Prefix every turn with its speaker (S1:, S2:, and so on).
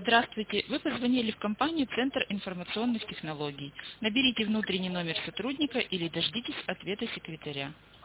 S1: Здравствуйте. Вы позвонили в компанию «Центр информационных технологий». Наберите внутренний номер сотрудника или дождитесь ответа секретаря.